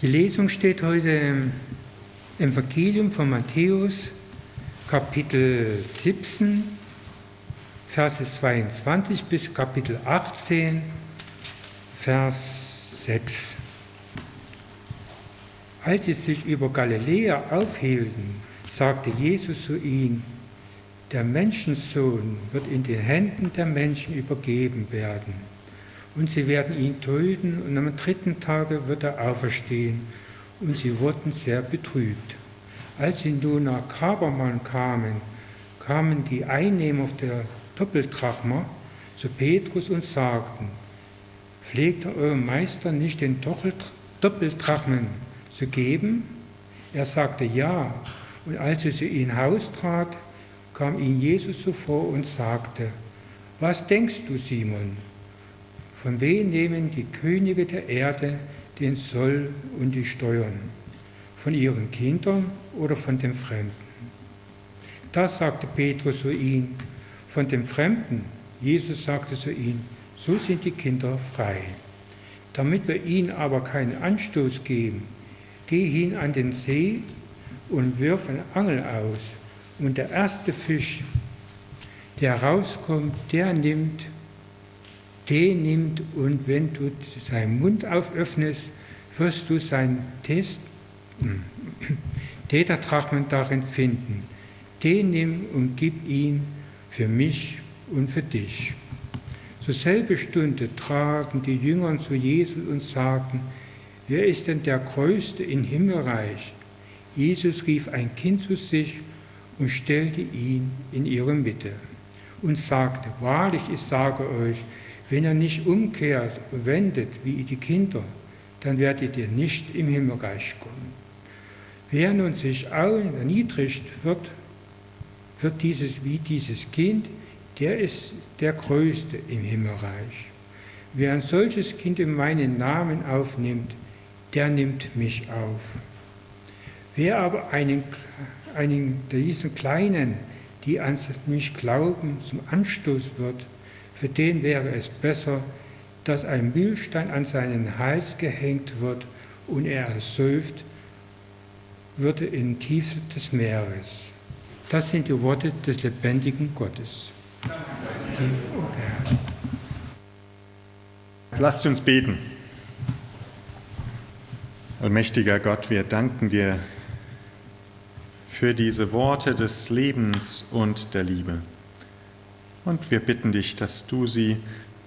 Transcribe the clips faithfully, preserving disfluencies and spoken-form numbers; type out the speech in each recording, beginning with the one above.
Die Lesung steht heute im Evangelium von Matthäus, Kapitel siebzehn, Verse zweiundzwanzig bis Kapitel achtzehn, Vers sechs. Als sie sich über Galiläa aufhielten, sagte Jesus zu ihnen: Der Menschensohn wird in den Händen der Menschen übergeben werden. Und sie werden ihn töten, und am dritten Tage wird er auferstehen. Und sie wurden sehr betrübt. Als sie nun nach Kapernaum kamen, kamen die Einnehmer der Doppeldrachma zu Petrus und sagten: Pflegt eurem Meister nicht den Doppeldrachmen zu geben? Er sagte ja. Und als er zu ihnen haustrat, kam ihm Jesus zuvor und sagte: Was denkst du, Simon? Von wem nehmen die Könige der Erde den Zoll und die Steuern? Von ihren Kindern oder von den Fremden? Da sagte Petrus zu ihm: Von den Fremden. Jesus sagte zu ihm: So sind die Kinder frei. Damit wir ihnen aber keinen Anstoß geben, geh hin an den See und wirf eine Angel aus. Und der erste Fisch, der rauskommt, der nimmt, den nimmt, und wenn du seinen Mund auföffnest, wirst du seinen Test, Tetradrachmen darin finden. Den nimm und gib ihn für mich und für dich. Zur selben Stunde traten die Jünger zu Jesus und sagten: Wer ist denn der Größte im Himmelreich? Jesus rief ein Kind zu sich und stellte ihn in ihre Mitte und sagte: Wahrlich, ich sage euch, wenn ihr nicht umkehrt und wendet wie die Kinder, dann werdet ihr nicht im Himmelreich kommen. Wer nun sich erniedrigt wird, wird dieses, wie dieses Kind, der ist der Größte im Himmelreich. Wer ein solches Kind in meinen Namen aufnimmt, der nimmt mich auf. Wer aber einen, einen diesen Kleinen, die an mich glauben, zum Anstoß wird, für den wäre es besser, dass ein Mühlstein an seinen Hals gehängt wird und er ersäuft würde in die Tiefe des Meeres. Das sind die Worte des lebendigen Gottes. Okay. Lasst uns beten. Allmächtiger Gott, wir danken dir für diese Worte des Lebens und der Liebe. Und wir bitten dich, dass du sie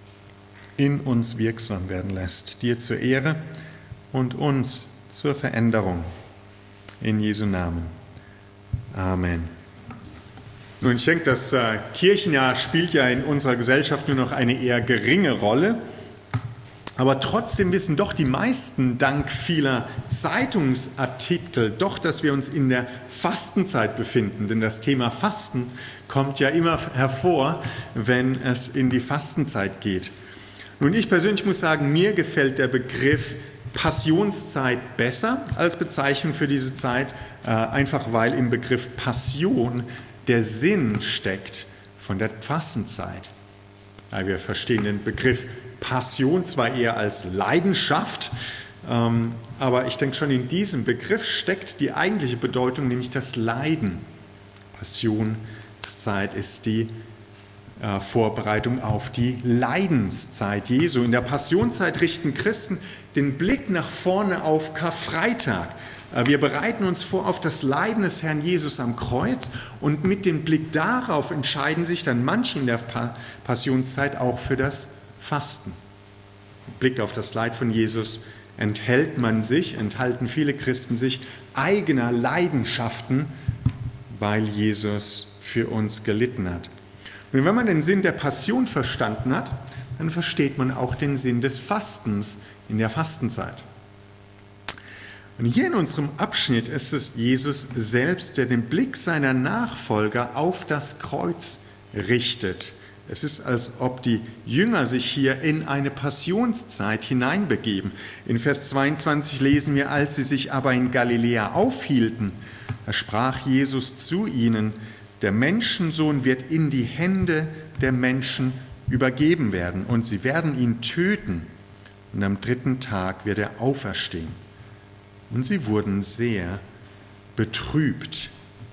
in uns wirksam werden lässt, dir zur Ehre und uns zur Veränderung. In Jesu Namen. Amen. Nun, ich denke, das äh, Kirchenjahr spielt ja in unserer Gesellschaft nur noch eine eher geringe Rolle. Aber trotzdem wissen doch die meisten dank vieler Zeitungsartikel doch, dass wir uns in der Fastenzeit befinden. Denn das Thema Fasten kommt ja immer hervor, wenn es in die Fastenzeit geht. Nun, ich persönlich muss sagen, mir gefällt der Begriff Passionszeit besser als Bezeichnung für diese Zeit, äh, einfach weil im Begriff Passion der Sinn steckt von der Fastenzeit. Ja, wir verstehen den Begriff Passion zwar eher als Leidenschaft, ähm, aber ich denke schon in diesem Begriff steckt die eigentliche Bedeutung, nämlich das Leiden. Passionszeit ist die äh, Vorbereitung auf die Leidenszeit Jesu. In der Passionszeit richten Christen den Blick nach vorne auf Karfreitag. Äh, wir bereiten uns vor auf das Leiden des Herrn Jesus am Kreuz, und mit dem Blick darauf entscheiden sich dann manche in der pa- Passionszeit auch für das Fasten. Mit Blick auf das Leid von Jesus enthält man sich, enthalten viele Christen sich eigener Leidenschaften, weil Jesus für uns gelitten hat. Und wenn man den Sinn der Passion verstanden hat, dann versteht man auch den Sinn des Fastens in der Fastenzeit. Und hier in unserem Abschnitt ist es Jesus selbst, der den Blick seiner Nachfolger auf das Kreuz richtet. Es ist, als ob die Jünger sich hier in eine Passionszeit hineinbegeben. In Vers zweiundzwanzig lesen wir: Als sie sich aber in Galiläa aufhielten, da sprach Jesus zu ihnen: Der Menschensohn wird in die Hände der Menschen übergeben werden, und sie werden ihn töten, und am dritten Tag wird er auferstehen. und sie wurden sehr betrübt.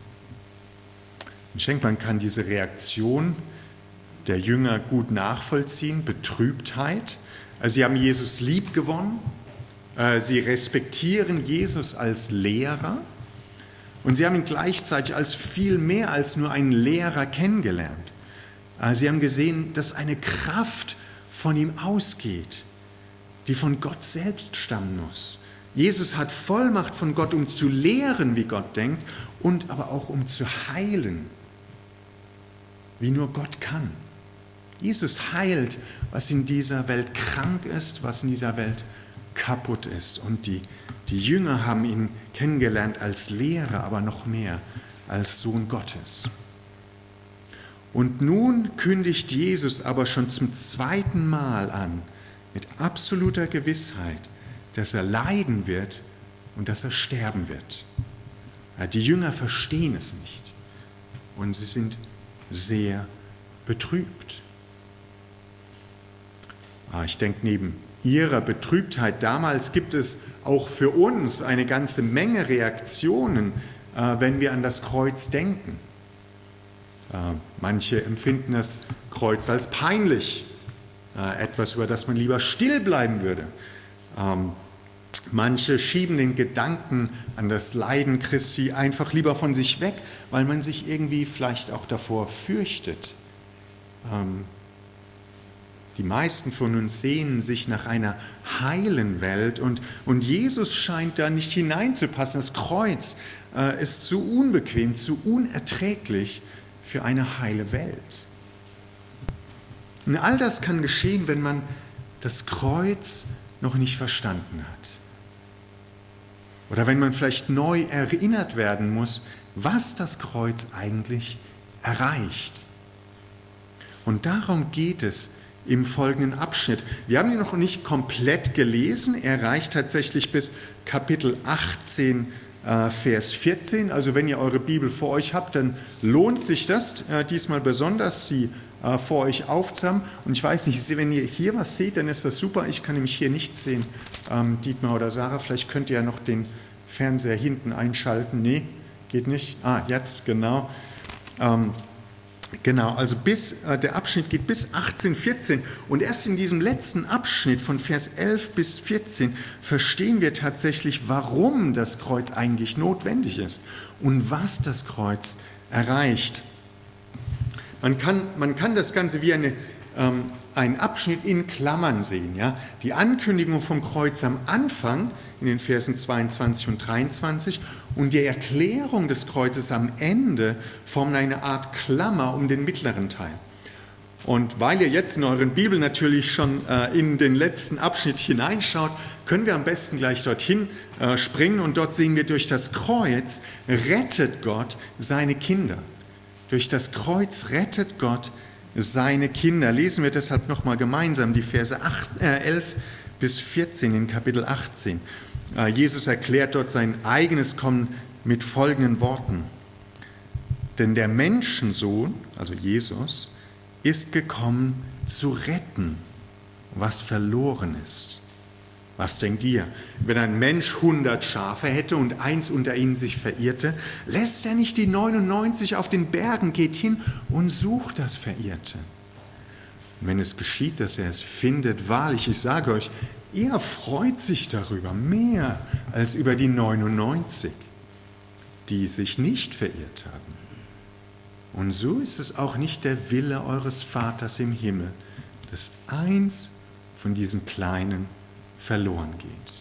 Ich denke, man kann diese Reaktion der Jünger gut nachvollziehen, Betrübtheit. Also sie haben Jesus lieb gewonnen, sie respektieren Jesus als Lehrer und sie haben ihn gleichzeitig als viel mehr als nur einen Lehrer kennengelernt. Sie haben gesehen, dass eine Kraft von ihm ausgeht, die von Gott selbst stammen muss. Jesus hat Vollmacht von Gott, um zu lehren, wie Gott denkt, und aber auch um zu heilen, wie nur Gott kann. Jesus heilt, was in dieser Welt krank ist, was in dieser Welt kaputt ist. Und die, die Jünger haben ihn kennengelernt als Lehrer, aber noch mehr als Sohn Gottes. Und nun kündigt Jesus aber schon zum zweiten Mal an, mit absoluter Gewissheit, dass er leiden wird und dass er sterben wird. Die Jünger verstehen es nicht und sie sind sehr betrübt. Ich denke, neben ihrer Betrübtheit damals gibt es auch für uns eine ganze Menge Reaktionen, wenn wir an das Kreuz denken. Manche empfinden das Kreuz als peinlich, etwas, über das man lieber still bleiben würde. Manche schieben den Gedanken an das Leiden Christi einfach lieber von sich weg, weil man sich irgendwie vielleicht auch davor fürchtet. Die meisten von uns sehnen sich nach einer heilen Welt und, und Jesus scheint da nicht hineinzupassen. Das Kreuz äh, ist zu unbequem, zu unerträglich für eine heile Welt. Und all das kann geschehen, wenn man das Kreuz noch nicht verstanden hat. Oder wenn man vielleicht neu erinnert werden muss, was das Kreuz eigentlich erreicht. Und darum geht es im folgenden Abschnitt. Wir haben ihn noch nicht komplett gelesen. Er reicht tatsächlich bis Kapitel achtzehn, äh, Vers vierzehn. Also wenn ihr eure Bibel vor euch habt, dann lohnt sich das äh, diesmal besonders, sie äh, vor euch aufzuhaben. Und ich weiß nicht, wenn ihr hier was seht, dann ist das super. Ich kann nämlich hier nichts sehen. Ähm, Dietmar oder Sarah, vielleicht könnt ihr ja noch den Fernseher hinten einschalten. Nee, geht nicht. Ah, jetzt, genau. Ähm, Genau, also bis, äh, der Abschnitt geht bis achtzehn, vierzehn und erst in diesem letzten Abschnitt von Vers elf bis vierzehn verstehen wir tatsächlich, warum das Kreuz eigentlich notwendig ist und was das Kreuz erreicht. Man kann, man kann das Ganze wie eine, ähm, einen Abschnitt in Klammern sehen. Ja? Die Ankündigung vom Kreuz am Anfang in den Versen zweiundzwanzig und dreiundzwanzig und die Erklärung des Kreuzes am Ende formen eine Art Klammer um den mittleren Teil. Und weil ihr jetzt in euren Bibeln natürlich schon äh, in den letzten Abschnitt hineinschaut, können wir am besten gleich dorthin äh, springen und dort sehen wir, durch das Kreuz rettet Gott seine Kinder. Durch das Kreuz rettet Gott seine Kinder. Lesen wir deshalb nochmal gemeinsam die Verse acht, äh, elf bis vierzehn in Kapitel achtzehn. Äh, Jesus erklärt dort sein eigenes Kommen mit folgenden Worten. Denn der Menschensohn, also Jesus, ist gekommen zu retten, was verloren ist. Was denkt ihr? Wenn ein Mensch hundert Schafe hätte und eins unter ihnen sich verirrte, lässt er nicht die neunundneunzig auf den Bergen, geht hin und sucht das Verirrte. Und wenn es geschieht, dass er es findet, wahrlich, ich sage euch, er freut sich darüber mehr als über die neunundneunzig, die sich nicht verirrt haben. Und so ist es auch nicht der Wille eures Vaters im Himmel, dass eins von diesen Kleinen verloren geht.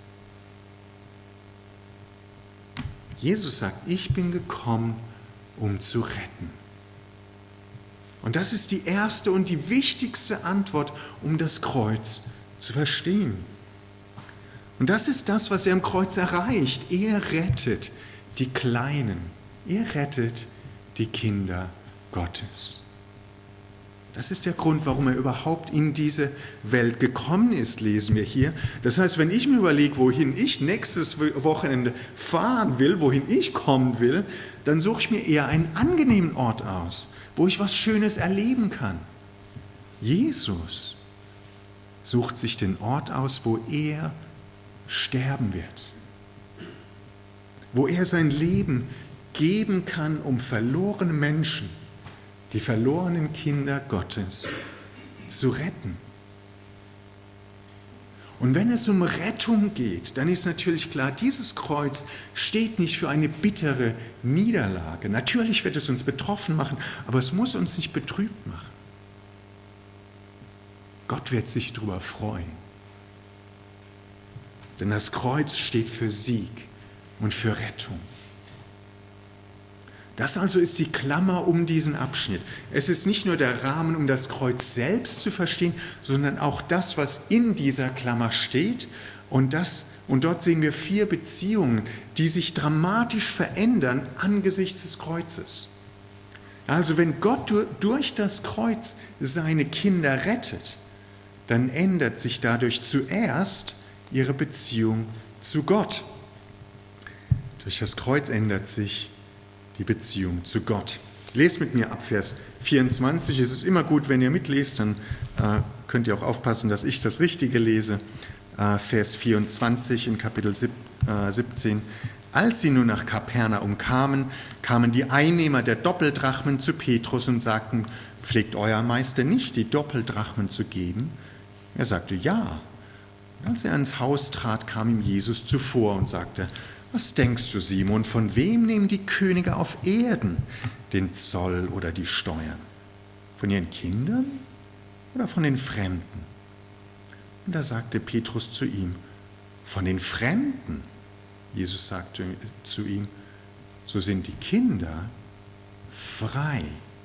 Jesus sagt, ich bin gekommen, um zu retten. Und das ist die erste und die wichtigste Antwort, um das Kreuz zu verstehen. Und das ist das, was er am Kreuz erreicht. Er rettet die Kleinen. Er rettet die Kinder Gottes. Das ist der Grund, warum er überhaupt in diese Welt gekommen ist, lesen wir hier. Das heißt, wenn ich mir überlege, wohin ich nächstes Wochenende fahren will, wohin ich kommen will, dann suche ich mir eher einen angenehmen Ort aus, wo ich was Schönes erleben kann. Jesus sucht sich den Ort aus, wo er sterben wird. wo er sein Leben geben kann, um verlorene Menschen, die verlorenen Kinder Gottes, zu retten. Und wenn es um Rettung geht, dann ist natürlich klar, dieses Kreuz steht nicht für eine bittere Niederlage. Natürlich wird es uns betroffen machen, aber es muss uns nicht betrübt machen. Gott wird sich darüber freuen. Denn das Kreuz steht für Sieg und für Rettung. Das also ist die Klammer um diesen Abschnitt. Es ist nicht nur der Rahmen, um das Kreuz selbst zu verstehen, sondern auch das, was in dieser Klammer steht. Und, das, und dort sehen wir vier Beziehungen, die sich dramatisch verändern angesichts des Kreuzes. Also wenn Gott durch das Kreuz seine Kinder rettet, dann ändert sich dadurch zuerst ihre Beziehung zu Gott. Durch das Kreuz ändert sich die Beziehung zu Gott. Lest mit mir ab Vers vierundzwanzig. Es ist immer gut, wenn ihr mitlest, dann äh, könnt ihr auch aufpassen, dass ich das Richtige lese. Äh, Vers vierundzwanzig in Kapitel siebzehn. Als sie nun nach Kapernaum kamen, kamen die Einnehmer der Doppeldrachmen zu Petrus und sagten, pflegt euer Meister nicht, die Doppeldrachmen zu geben? Er sagte, ja. Und als er ans Haus trat, kam ihm Jesus zuvor und sagte, was denkst du, Simon, von wem nehmen die Könige auf Erden den Zoll oder die Steuern? Von ihren Kindern oder von den Fremden? Und da sagte Petrus zu ihm, von den Fremden. Jesus sagte zu ihm, so sind die Kinder frei.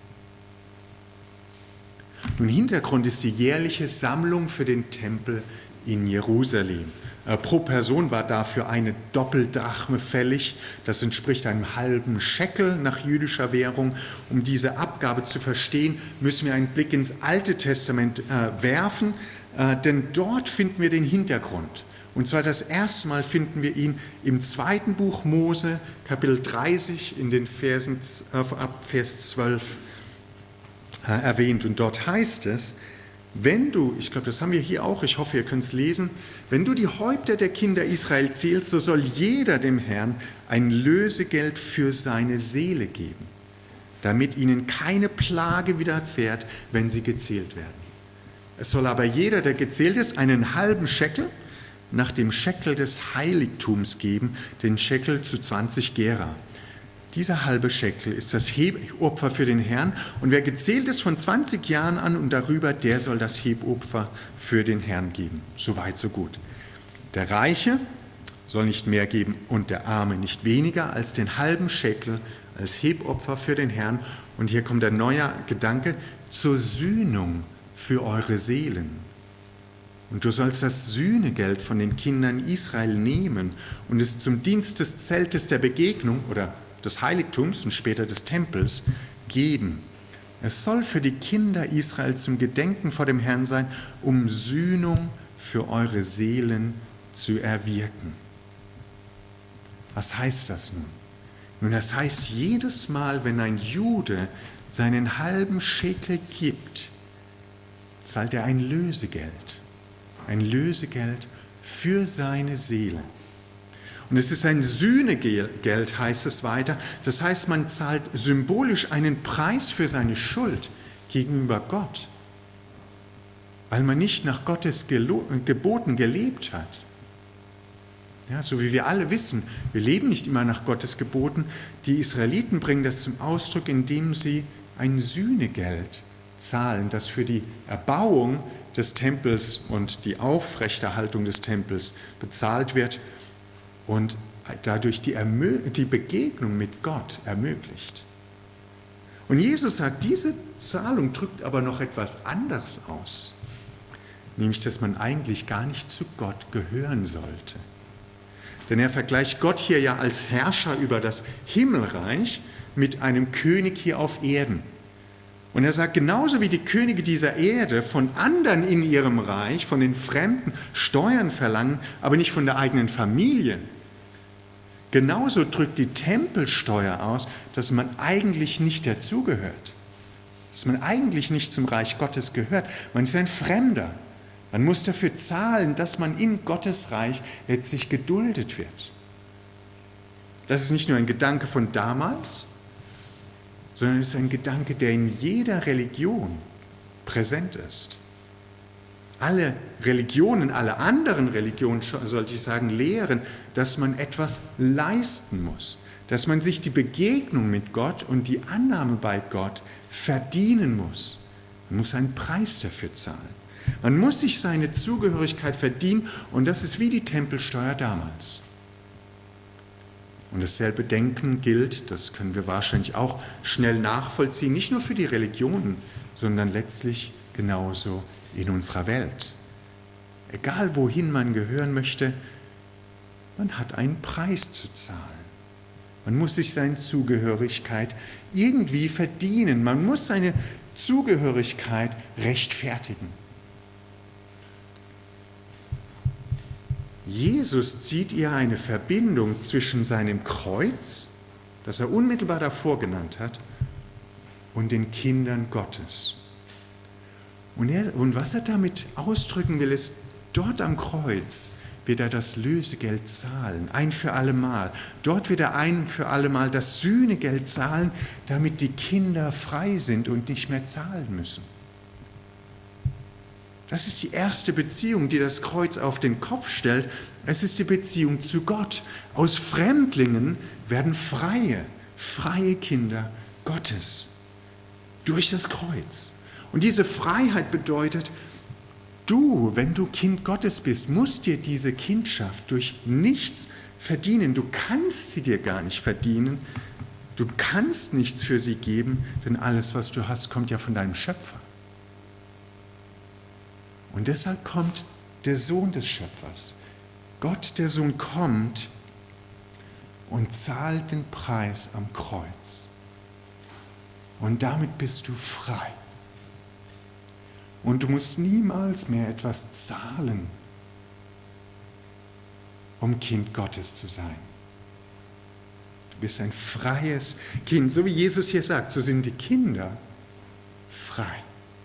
Nun, Hintergrund ist die jährliche Sammlung für den Tempel in Jerusalem. Pro Person war dafür eine Doppeldrachme fällig. Das entspricht einem halben Schekel nach jüdischer Währung. Um diese Abgabe zu verstehen, müssen wir einen Blick ins Alte Testament äh, werfen, äh, denn dort finden wir den Hintergrund. Und zwar das erste Mal finden wir ihn im zweiten Buch Mose, Kapitel dreißig, in den Versen äh, ab Vers zwölf äh, erwähnt. Und dort heißt es, wenn du, ich glaube, das haben wir hier auch, ich hoffe, ihr könnt es lesen, wenn du die Häupter der Kinder Israel zählst, so soll jeder dem Herrn ein Lösegeld für seine Seele geben, damit ihnen keine Plage widerfährt, wenn sie gezählt werden. Es soll aber jeder, der gezählt ist, einen halben Schekel nach dem Schekel des Heiligtums geben, den Schekel zu zwanzig Gera. Dieser halbe Schekel ist das Hebopfer für den Herrn und wer gezählt ist von zwanzig Jahren an und darüber, der soll das Hebopfer für den Herrn geben. Soweit, so gut. Der Reiche soll nicht mehr geben und der Arme nicht weniger als den halben Schekel als Hebopfer für den Herrn. Und hier kommt ein neuer Gedanke, zur Sühnung für eure Seelen. Und du sollst das Sühnegeld von den Kindern Israel nehmen und es zum Dienst des Zeltes der Begegnung oder des Heiligtums und später des Tempels geben. Es soll für die Kinder Israel zum Gedenken vor dem Herrn sein, um Sühnung für eure Seelen zu erwirken. Was heißt das nun? Nun, das heißt, jedes Mal, wenn ein Jude seinen halben Schekel gibt, zahlt er ein Lösegeld. Ein Lösegeld für seine Seele. Und es ist ein Sühnegeld, heißt es weiter. Das heißt, man zahlt symbolisch einen Preis für seine Schuld gegenüber Gott, weil man nicht nach Gottes Geboten gelebt hat. Ja, so wie wir alle wissen, wir leben nicht immer nach Gottes Geboten. Die Israeliten bringen das zum Ausdruck, indem sie ein Sühnegeld zahlen, das für die Erbauung des Tempels und die Aufrechterhaltung des Tempels bezahlt wird und dadurch die, Ermö- die Begegnung mit Gott ermöglicht. Und Jesus sagt, diese Zahlung drückt aber noch etwas anderes aus, nämlich, dass man eigentlich gar nicht zu Gott gehören sollte. Denn er vergleicht Gott hier ja als Herrscher über das Himmelreich mit einem König hier auf Erden. Und er sagt, genauso wie die Könige dieser Erde von anderen in ihrem Reich, von den Fremden, Steuern verlangen, aber nicht von der eigenen Familie, genauso drückt die Tempelsteuer aus, dass man eigentlich nicht dazugehört, dass man eigentlich nicht zum Reich Gottes gehört. Man ist ein Fremder. Man muss dafür zahlen, dass man in Gottes Reich letztlich geduldet wird. Das ist nicht nur ein Gedanke von damals, sondern es ist ein Gedanke, der in jeder Religion präsent ist. Alle Religionen, alle anderen Religionen, sollte ich sagen, lehren, dass man etwas leisten muss, dass man sich die Begegnung mit Gott und die Annahme bei Gott verdienen muss. Man muss einen Preis dafür zahlen. Man muss sich seine Zugehörigkeit verdienen und das ist wie die Tempelsteuer damals. Und dasselbe Denken gilt, das können wir wahrscheinlich auch schnell nachvollziehen, nicht nur für die Religionen, sondern letztlich genauso in unserer Welt. Egal wohin man gehören möchte, man hat einen Preis zu zahlen. Man muss sich seine Zugehörigkeit irgendwie verdienen. Man muss seine Zugehörigkeit rechtfertigen. Jesus zieht ihr eine Verbindung zwischen seinem Kreuz, das er unmittelbar davor genannt hat, und den Kindern Gottes. Und, er, und was er damit ausdrücken will, ist, dort am Kreuz wird er das Lösegeld zahlen, ein für allemal. Dort wird er ein für allemal das Sühnegeld zahlen, damit die Kinder frei sind und nicht mehr zahlen müssen. Das ist die erste Beziehung, die das Kreuz auf den Kopf stellt. Es ist die Beziehung zu Gott. Aus Fremdlingen werden freie, freie Kinder Gottes durch das Kreuz. Und diese Freiheit bedeutet, du, wenn du Kind Gottes bist, musst dir diese Kindschaft durch nichts verdienen. Du kannst sie dir gar nicht verdienen. Du kannst nichts für sie geben, denn alles, was du hast, kommt ja von deinem Schöpfer. Und deshalb kommt der Sohn des Schöpfers. Gott, der Sohn, kommt und zahlt den Preis am Kreuz. Und damit bist du frei. Und du musst niemals mehr etwas zahlen, um Kind Gottes zu sein. Du bist ein freies Kind. So wie Jesus hier sagt, so sind die Kinder frei.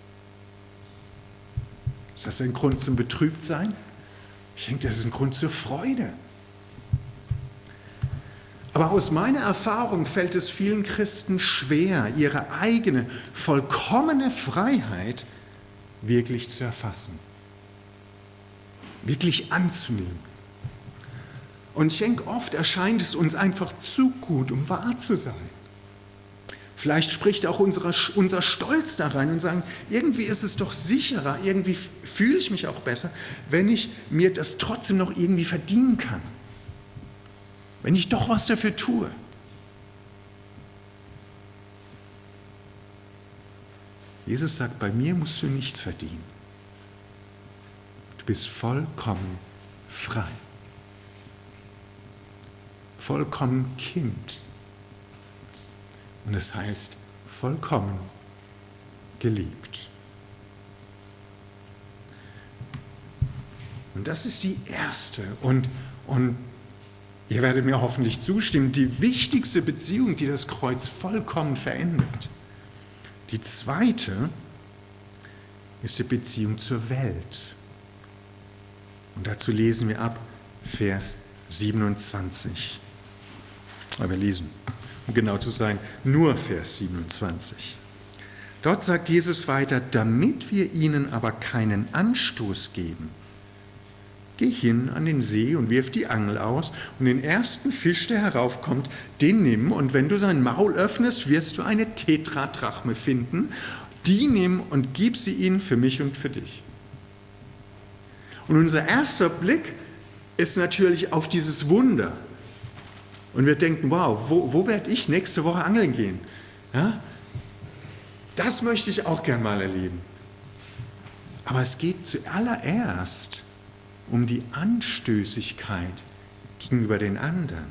Ist das ein Grund zum Betrübtsein? Ich denke, das ist ein Grund zur Freude. Aber aus meiner Erfahrung fällt es vielen Christen schwer, ihre eigene, vollkommene Freiheit wirklich zu erfassen, wirklich anzunehmen. Und ich denke, oft erscheint es uns einfach zu gut, um wahr zu sein. Vielleicht spricht auch unsere, unser Stolz da rein und sagen, irgendwie ist es doch sicherer, irgendwie fühle ich mich auch besser, wenn ich mir das trotzdem noch irgendwie verdienen kann. Wenn ich doch was dafür tue. Jesus sagt, bei mir musst du nichts verdienen. Du bist vollkommen frei. Vollkommen Kind. Und es heißt, vollkommen geliebt. Und das ist die erste und, und ihr werdet mir hoffentlich zustimmen, die wichtigste Beziehung, die das Kreuz vollkommen verändert. Die zweite ist die Beziehung zur Welt. Und dazu lesen wir ab Vers siebenundzwanzig. Aber wir lesen, um genau zu sein, nur Vers siebenundzwanzig. Dort sagt Jesus weiter, damit wir ihnen aber keinen Anstoß geben, geh hin an den See und wirf die Angel aus und den ersten Fisch, der heraufkommt, den nimm und wenn du sein Maul öffnest, wirst du eine Tetradrachme finden. Die nimm und gib sie ihnen für mich und für dich. Und unser erster Blick ist natürlich auf dieses Wunder. Und wir denken, wow, wo, wo werde ich nächste Woche angeln gehen? Ja? Das möchte ich auch gern mal erleben. Aber es geht zuallererst um die Anstößigkeit gegenüber den anderen.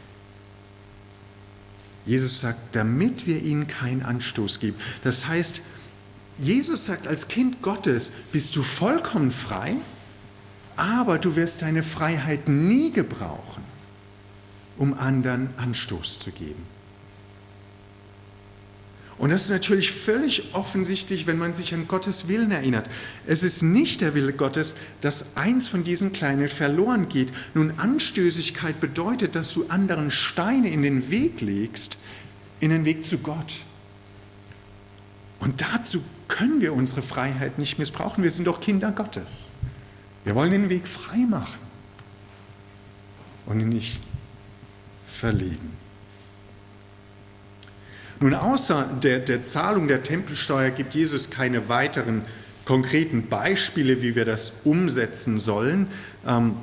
Jesus sagt, damit wir ihnen keinen Anstoß geben. Das heißt, Jesus sagt, als Kind Gottes bist du vollkommen frei, aber du wirst deine Freiheit nie gebrauchen, um anderen Anstoß zu geben. Und das ist natürlich völlig offensichtlich, wenn man sich an Gottes Willen erinnert. Es ist nicht der Wille Gottes, dass eins von diesen Kleinen verloren geht. Nun, Anstößigkeit bedeutet, dass du anderen Steine in den Weg legst, in den Weg zu Gott. Und dazu können wir unsere Freiheit nicht missbrauchen. Wir sind doch Kinder Gottes. Wir wollen den Weg frei machen und ihn nicht verlegen. Nun, außer der, der Zahlung der Tempelsteuer gibt Jesus keine weiteren konkreten Beispiele, wie wir das umsetzen sollen. Ähm,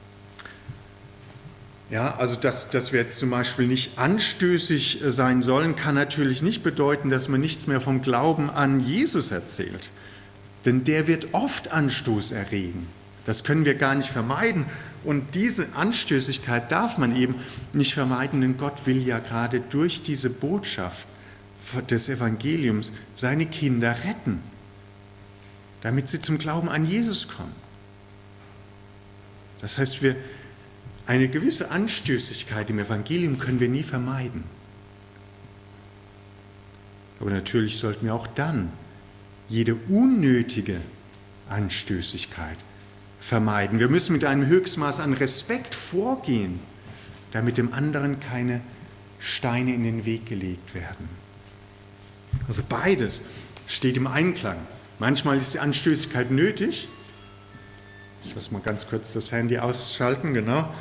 ja, also dass, dass wir jetzt zum Beispiel nicht anstößig sein sollen, kann natürlich nicht bedeuten, dass man nichts mehr vom Glauben an Jesus erzählt. Denn der wird oft Anstoß erregen. Das können wir gar nicht vermeiden. Und diese Anstößigkeit darf man eben nicht vermeiden, denn Gott will ja gerade durch diese Botschaft des Evangeliums seine Kinder retten, damit sie zum Glauben an Jesus kommen. Das heißt, wir, eine gewisse Anstößigkeit im Evangelium können wir nie vermeiden. Aber natürlich sollten wir auch dann jede unnötige Anstößigkeit vermeiden. Wir müssen mit einem Höchstmaß an Respekt vorgehen, damit dem anderen keine Steine in den Weg gelegt werden. Also beides steht im Einklang. Manchmal ist die Anstößigkeit nötig. Ich muss mal ganz kurz das Handy ausschalten, genau.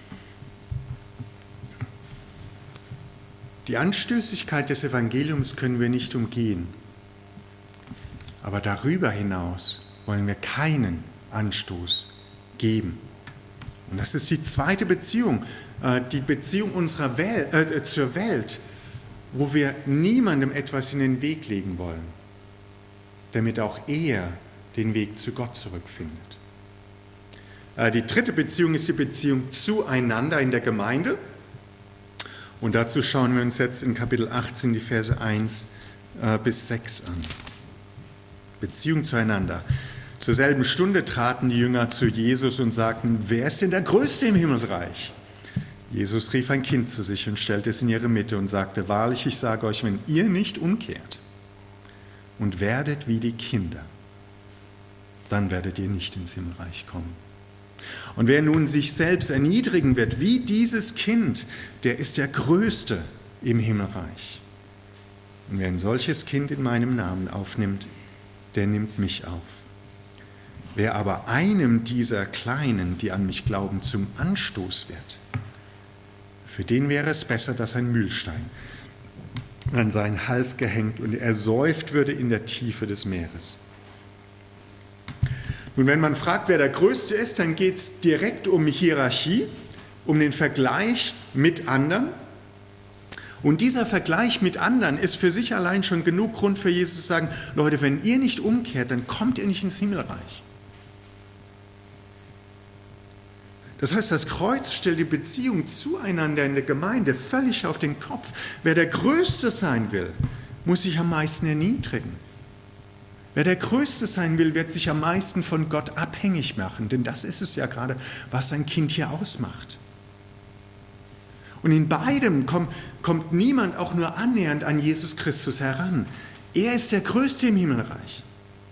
Die Anstößigkeit des Evangeliums können wir nicht umgehen. Aber darüber hinaus wollen wir keinen Anstoß geben. Und das ist die zweite Beziehung, die Beziehung unserer Welt, äh, zur Welt, wo wir niemandem etwas in den Weg legen wollen, damit auch er den Weg zu Gott zurückfindet. Die dritte Beziehung ist die Beziehung zueinander in der Gemeinde. Und dazu schauen wir uns jetzt in Kapitel achtzehn die Verse eins bis sechs an. Beziehung zueinander. Zur selben Stunde traten die Jünger zu Jesus und sagten, wer ist denn der Größte im Himmelreich? Jesus rief ein Kind zu sich und stellte es in ihre Mitte und sagte, wahrlich, ich sage euch, wenn ihr nicht umkehrt und werdet wie die Kinder, dann werdet ihr nicht ins Himmelreich kommen. Und wer nun sich selbst erniedrigen wird, wie dieses Kind, der ist der Größte im Himmelreich. Und wer ein solches Kind in meinem Namen aufnimmt, der nimmt mich auf. Wer aber einem dieser Kleinen, die an mich glauben, zum Anstoß wird, für den wäre es besser, dass ein Mühlstein an seinen Hals gehängt und er säuft würde in der Tiefe des Meeres. Nun, wenn man fragt, wer der Größte ist, dann geht es direkt um Hierarchie, um den Vergleich mit anderen. Und dieser Vergleich mit anderen ist für sich allein schon genug Grund für Jesus zu sagen, Leute, wenn ihr nicht umkehrt, dann kommt ihr nicht ins Himmelreich. Das heißt, das Kreuz stellt die Beziehung zueinander in der Gemeinde völlig auf den Kopf. Wer der Größte sein will, muss sich am meisten erniedrigen. Wer der Größte sein will, wird sich am meisten von Gott abhängig machen, denn das ist es ja gerade, was ein Kind hier ausmacht. Und in beidem kommt, kommt niemand auch nur annähernd an Jesus Christus heran. Er ist der Größte im Himmelreich.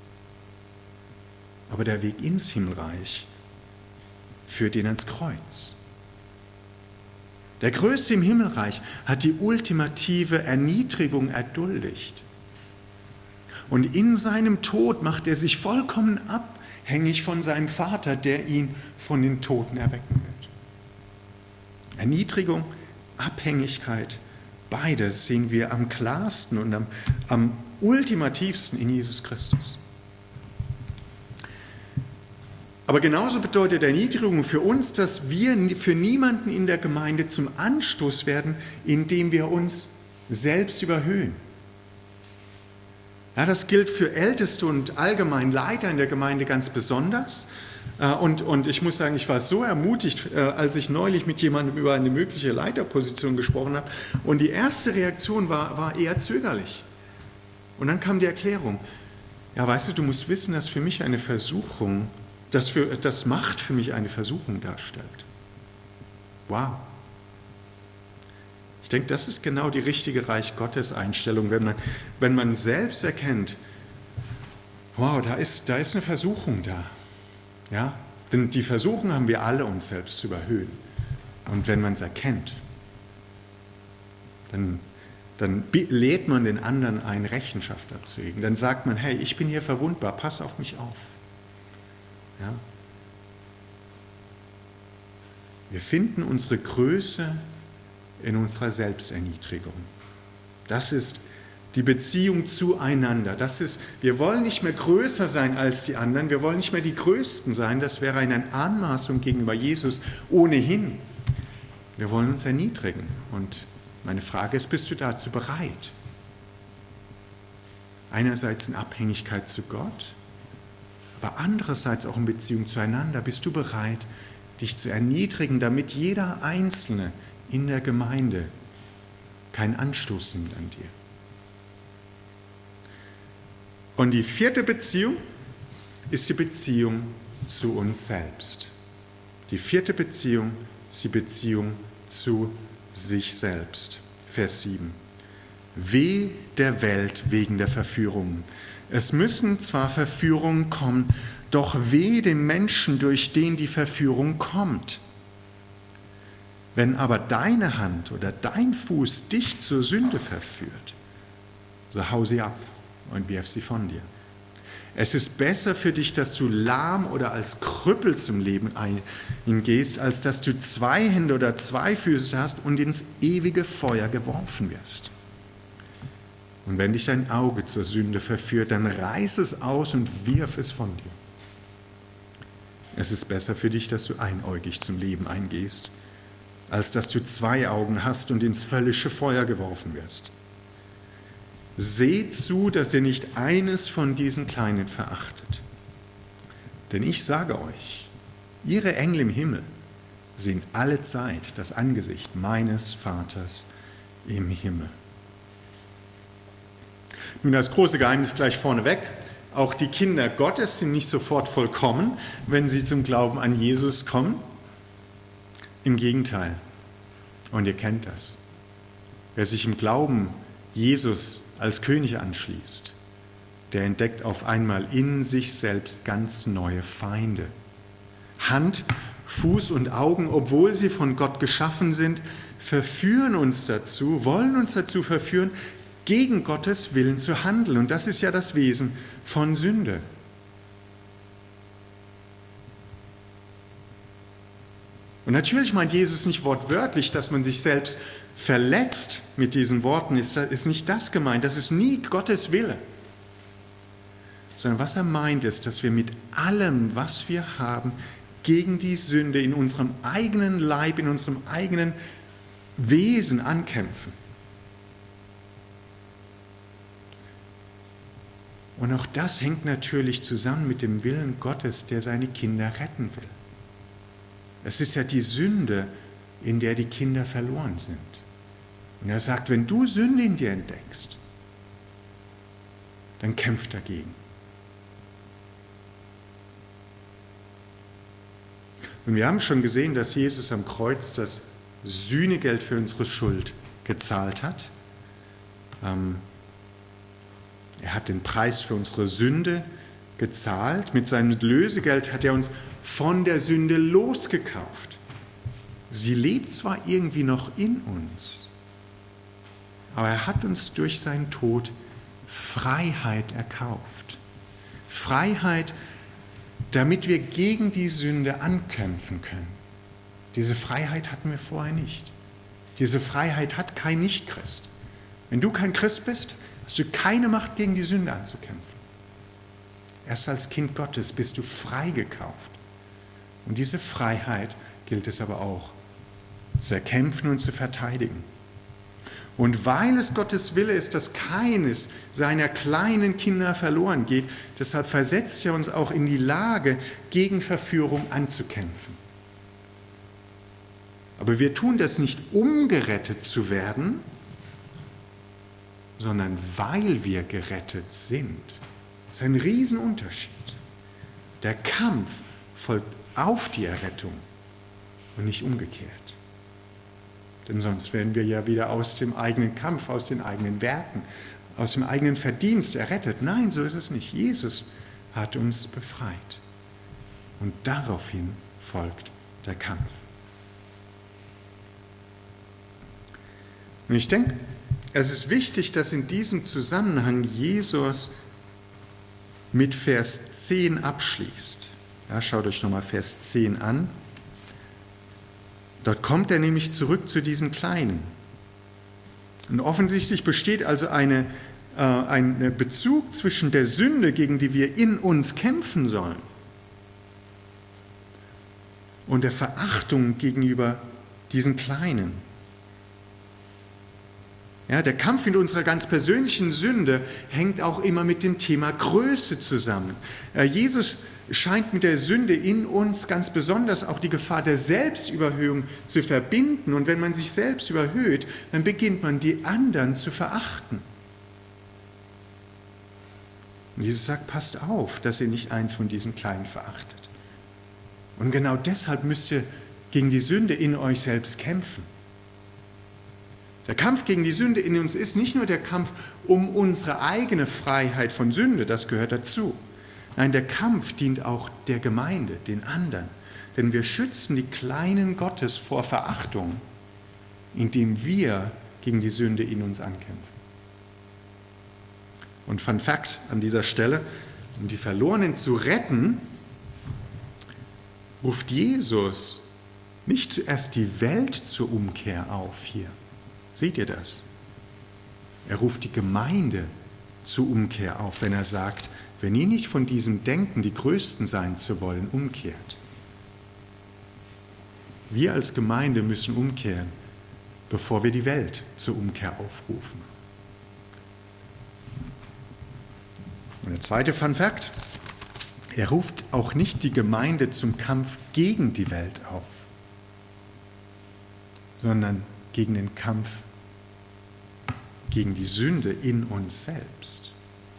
Aber der Weg ins Himmelreich führt ihn ans Kreuz. Der Größte im Himmelreich hat die ultimative Erniedrigung erduldigt. Und in seinem Tod macht er sich vollkommen abhängig von seinem Vater, der ihn von den Toten erwecken wird. Erniedrigung, Abhängigkeit, beides sehen wir am klarsten und am, am ultimativsten in Jesus Christus. Aber genauso bedeutet Erniedrigung für uns, dass wir für niemanden in der Gemeinde zum Anstoß werden, indem wir uns selbst überhöhen. Ja, das gilt für Älteste und allgemein Leiter in der Gemeinde ganz besonders. Und, und ich muss sagen, ich war so ermutigt, als ich neulich mit jemandem über eine mögliche Leiterposition gesprochen habe. Und die erste Reaktion war, war eher zögerlich. Und dann kam die Erklärung. Ja, weißt du, du musst wissen, dass für mich eine Versuchung, dass, für, dass Macht für mich eine Versuchung darstellt. Wow. Ich denke, das ist genau die richtige Reich Gottes Einstellung, wenn man, wenn man selbst erkennt, wow, da ist, da ist eine Versuchung da. Ja? Denn die Versuchung haben wir alle, uns selbst zu überhöhen. Und wenn man es erkennt, dann, dann lädt man den anderen ein, Rechenschaft abzulegen. Dann sagt man, hey, ich bin hier verwundbar, pass auf mich auf. Ja? Wir finden unsere Größe in unserer Selbsterniedrigung. Das ist die Beziehung zueinander. Das ist, wir wollen nicht mehr größer sein als die anderen, wir wollen nicht mehr die Größten sein, das wäre eine Anmaßung gegenüber Jesus ohnehin. Wir wollen uns erniedrigen. Und meine Frage ist, bist du dazu bereit? Einerseits in Abhängigkeit zu Gott, aber andererseits auch in Beziehung zueinander. Bist du bereit, dich zu erniedrigen, damit jeder Einzelne in der Gemeinde keinen Anstoß nimmt an dir? Und die vierte Beziehung ist die Beziehung zu uns selbst. Die vierte Beziehung ist die Beziehung zu sich selbst. Vers sieben. Weh der Welt wegen der Verführungen. Es müssen zwar Verführungen kommen, doch weh dem Menschen, durch den die Verführung kommt. Wenn aber deine Hand oder dein Fuß dich zur Sünde verführt, so hau sie ab und wirf sie von dir. Es ist besser für dich, dass du lahm oder als Krüppel zum Leben eingehst, als dass du zwei Hände oder zwei Füße hast und ins ewige Feuer geworfen wirst. Und wenn dich dein Auge zur Sünde verführt, dann reiß es aus und wirf es von dir. Es ist besser für dich, dass du einäugig zum Leben eingehst, als dass du zwei Augen hast und ins höllische Feuer geworfen wirst. Seht zu, dass ihr nicht eines von diesen Kleinen verachtet. Denn ich sage euch, ihre Engel im Himmel sehen alle Zeit das Angesicht meines Vaters im Himmel. Nun, das große Geheimnis gleich vorneweg. Auch die Kinder Gottes sind nicht sofort vollkommen, wenn sie zum Glauben an Jesus kommen. Im Gegenteil. Und ihr kennt das. Wer sich im Glauben Jesus als König anschließt, der entdeckt auf einmal in sich selbst ganz neue Feinde. Hand, Fuß und Augen, obwohl sie von Gott geschaffen sind, verführen uns dazu, wollen uns dazu verführen, gegen Gottes Willen zu handeln. Und das ist ja das Wesen von Sünde. Und natürlich meint Jesus nicht wortwörtlich, dass man sich selbst verletzt mit diesen Worten. Ist, ist nicht das gemeint. Das ist nie Gottes Wille. Sondern was er meint ist, dass wir mit allem, was wir haben, gegen die Sünde in unserem eigenen Leib, in unserem eigenen Wesen ankämpfen. Und auch das hängt natürlich zusammen mit dem Willen Gottes, der seine Kinder retten will. Es ist ja die Sünde, in der die Kinder verloren sind. Und er sagt, wenn du Sünde in dir entdeckst, dann kämpf dagegen. Und wir haben schon gesehen, dass Jesus am Kreuz das Sühnegeld für unsere Schuld gezahlt hat. Ähm, Er hat den Preis für unsere Sünde gezahlt. Mit seinem Lösegeld hat er uns von der Sünde losgekauft. Sie lebt zwar irgendwie noch in uns, aber er hat uns durch seinen Tod Freiheit erkauft. Freiheit, damit wir gegen die Sünde ankämpfen können. Diese Freiheit hatten wir vorher nicht. Diese Freiheit hat kein Nichtchrist. Wenn du kein Christ bist, hast du keine Macht, gegen die Sünde anzukämpfen. Erst als Kind Gottes bist du freigekauft. Und diese Freiheit gilt es aber auch zu erkämpfen und zu verteidigen. Und weil es Gottes Wille ist, dass keines seiner kleinen Kinder verloren geht, deshalb versetzt er uns auch in die Lage, gegen Verführung anzukämpfen. Aber wir tun das nicht, um gerettet zu werden, sondern weil wir gerettet sind. Das ist ein Riesenunterschied. Der Kampf folgt auf die Errettung und nicht umgekehrt. Denn sonst werden wir ja wieder aus dem eigenen Kampf, aus den eigenen Werken, aus dem eigenen Verdienst errettet. Nein, so ist es nicht. Jesus hat uns befreit. Und daraufhin folgt der Kampf. Und ich denke, es ist wichtig, dass in diesem Zusammenhang Jesus mit Vers zehn abschließt. Ja, schaut euch nochmal Vers zehn an. Dort kommt er nämlich zurück zu diesem Kleinen. Und offensichtlich besteht also eine, äh, ein Bezug zwischen der Sünde, gegen die wir in uns kämpfen sollen, und der Verachtung gegenüber diesen Kleinen. Ja, der Kampf mit unserer ganz persönlichen Sünde hängt auch immer mit dem Thema Größe zusammen. Ja, Jesus scheint mit der Sünde in uns ganz besonders auch die Gefahr der Selbstüberhöhung zu verbinden. Und wenn man sich selbst überhöht, dann beginnt man die anderen zu verachten. Und Jesus sagt, passt auf, dass ihr nicht eins von diesen Kleinen verachtet. Und genau deshalb müsst ihr gegen die Sünde in euch selbst kämpfen. Der Kampf gegen die Sünde in uns ist nicht nur der Kampf um unsere eigene Freiheit von Sünde, das gehört dazu. Nein, der Kampf dient auch der Gemeinde, den anderen. Denn wir schützen die Kleinen Gottes vor Verachtung, indem wir gegen die Sünde in uns ankämpfen. Und Fun Fact an dieser Stelle, um die Verlorenen zu retten, ruft Jesus nicht zuerst die Welt zur Umkehr auf hier. Seht ihr das? Er ruft die Gemeinde zur Umkehr auf, wenn er sagt, wenn ihr nicht von diesem Denken, die Größten sein zu wollen, umkehrt. Wir als Gemeinde müssen umkehren, bevor wir die Welt zur Umkehr aufrufen. Und der zweite Fun Fact, er ruft auch nicht die Gemeinde zum Kampf gegen die Welt auf, sondern gegen den Kampf gegen die Sünde in uns selbst.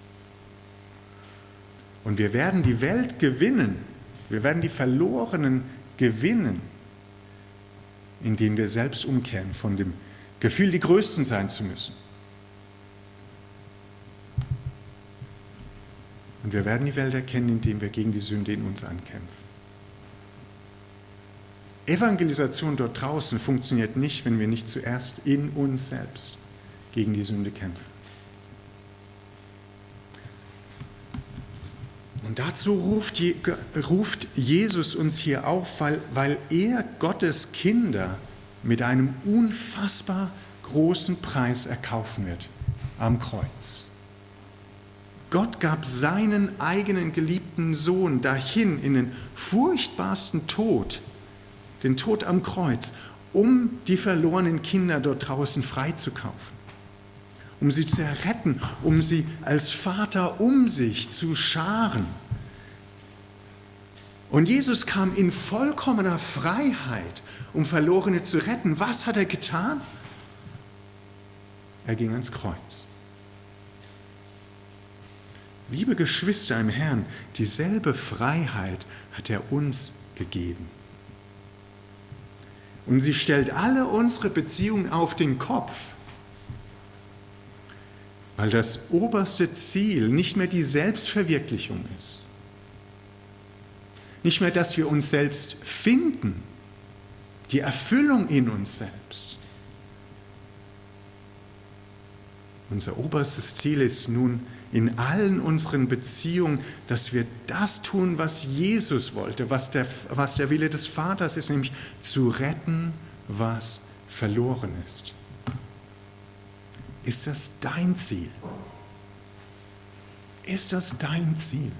Und wir werden die Welt gewinnen, wir werden die Verlorenen gewinnen, indem wir selbst umkehren von dem Gefühl, die Größten sein zu müssen. Und wir werden die Welt erkennen, indem wir gegen die Sünde in uns ankämpfen. Evangelisation dort draußen funktioniert nicht, wenn wir nicht zuerst in uns selbst gegen die Sünde kämpfen. Und dazu ruft, ruft Jesus uns hier auf, weil, weil er Gottes Kinder mit einem unfassbar großen Preis erkaufen wird am Kreuz. Gott gab seinen eigenen geliebten Sohn dahin in den furchtbarsten Tod, den Tod am Kreuz, um die verlorenen Kinder dort draußen freizukaufen, um sie zu erretten, um sie als Vater um sich zu scharen. Und Jesus kam in vollkommener Freiheit, um Verlorene zu retten. Was hat er getan? Er ging ans Kreuz. Liebe Geschwister im Herrn, dieselbe Freiheit hat er uns gegeben. Und sie stellt alle unsere Beziehungen auf den Kopf, weil das oberste Ziel nicht mehr die Selbstverwirklichung ist. Nicht mehr, dass wir uns selbst finden, die Erfüllung in uns selbst. Unser oberstes Ziel ist nun in allen unseren Beziehungen, dass wir das tun, was Jesus wollte, was der, was der Wille des Vaters ist, nämlich zu retten, was verloren ist. Ist das dein Ziel? Ist das dein Ziel?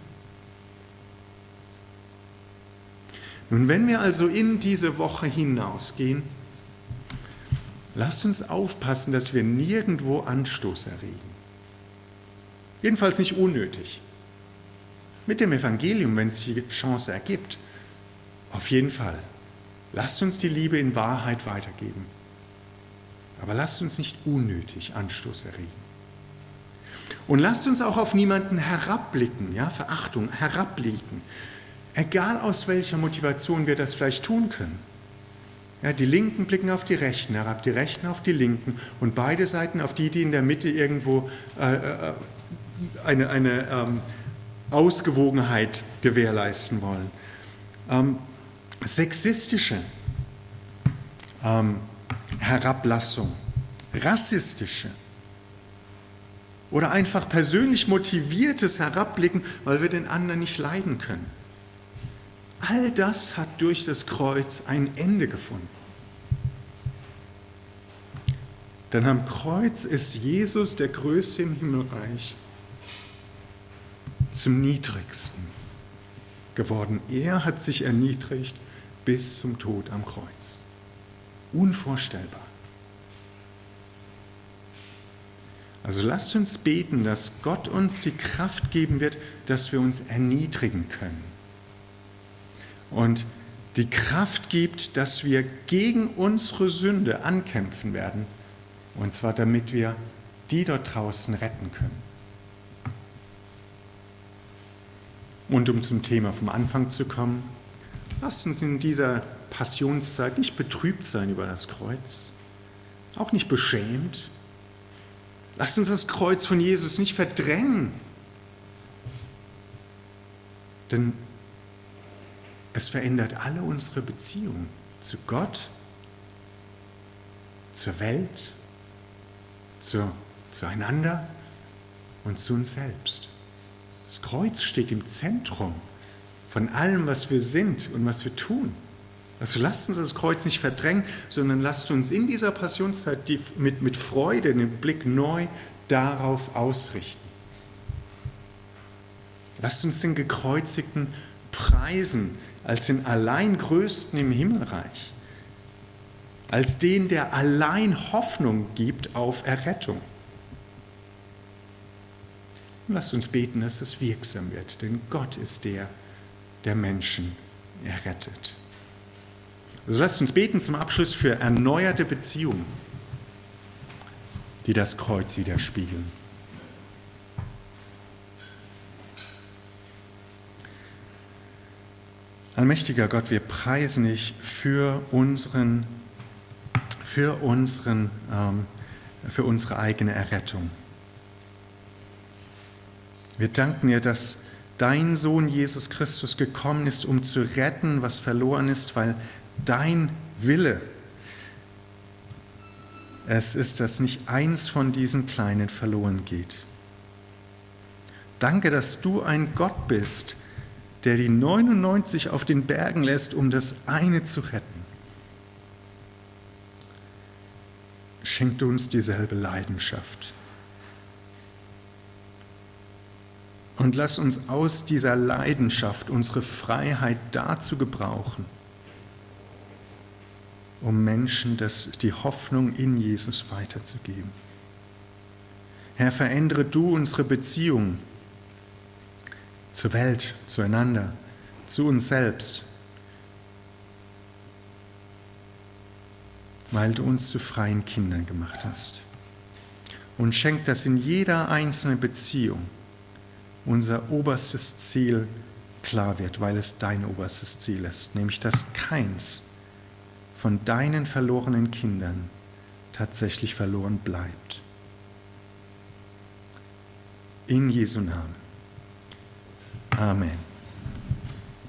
Nun, wenn wir also in diese Woche hinausgehen, lasst uns aufpassen, dass wir nirgendwo Anstoß erregen. Jedenfalls nicht unnötig. Mit dem Evangelium, wenn es die Chance ergibt, auf jeden Fall. Lasst uns die Liebe in Wahrheit weitergeben. Aber lasst uns nicht unnötig Anstoß erregen. Und lasst uns auch auf niemanden herabblicken, ja, Verachtung, herabblicken. Egal aus welcher Motivation wir das vielleicht tun können. Ja, die Linken blicken auf die Rechten herab, die Rechten auf die Linken und beide Seiten auf die, die in der Mitte irgendwo äh, äh, eine, eine ähm, Ausgewogenheit gewährleisten wollen. Ähm, sexistische ähm, Herablassung, rassistische oder einfach persönlich motiviertes Herabblicken, weil wir den anderen nicht leiden können. All das hat durch das Kreuz ein Ende gefunden. Denn am Kreuz ist Jesus, der Größte im Himmelreich, zum Niedrigsten geworden. Er hat sich erniedrigt bis zum Tod am Kreuz. Unvorstellbar. Also lasst uns beten, dass Gott uns die Kraft geben wird, dass wir uns erniedrigen können. Und die Kraft gibt, dass wir gegen unsere Sünde ankämpfen werden. Und zwar damit wir die dort draußen retten können. Und um zum Thema vom Anfang zu kommen, lasst uns in dieser Passionszeit nicht betrübt sein über das Kreuz, auch nicht beschämt. Lasst uns das Kreuz von Jesus nicht verdrängen. Denn es verändert alle unsere Beziehungen zu Gott, zur Welt, zu, zueinander und zu uns selbst. Das Kreuz steht im Zentrum von allem, was wir sind und was wir tun. Also lasst uns das Kreuz nicht verdrängen, sondern lasst uns in dieser Passionszeit die mit, mit Freude den Blick neu darauf ausrichten. Lasst uns den Gekreuzigten preisen als den allein Größten im Himmelreich, als den, der allein Hoffnung gibt auf Errettung. Und lasst uns beten, dass es wirksam wird, denn Gott ist der, der Menschen errettet. Also lasst uns beten zum Abschluss für erneuerte Beziehungen, die das Kreuz widerspiegeln. Allmächtiger Gott, wir preisen dich für unseren, für unseren, ähm, für unsere eigene Errettung. Wir danken dir, dass dein Sohn Jesus Christus gekommen ist, um zu retten, was verloren ist, weil dein Wille es ist, dass nicht eins von diesen Kleinen verloren geht. Danke, dass du ein Gott bist, der die neunundneunzig auf den Bergen lässt, um das eine zu retten. Schenk du uns dieselbe Leidenschaft. Und lass uns aus dieser Leidenschaft unsere Freiheit dazu gebrauchen, um Menschen das, die Hoffnung in Jesus weiterzugeben. Herr, verändere du unsere Beziehungen zur Welt, zueinander, zu uns selbst, weil du uns zu freien Kindern gemacht hast. Und schenk, dass in jeder einzelnen Beziehung unser oberstes Ziel klar wird, weil es dein oberstes Ziel ist, nämlich dass keins von deinen verlorenen Kindern tatsächlich verloren bleibt. In Jesu Namen. Amen.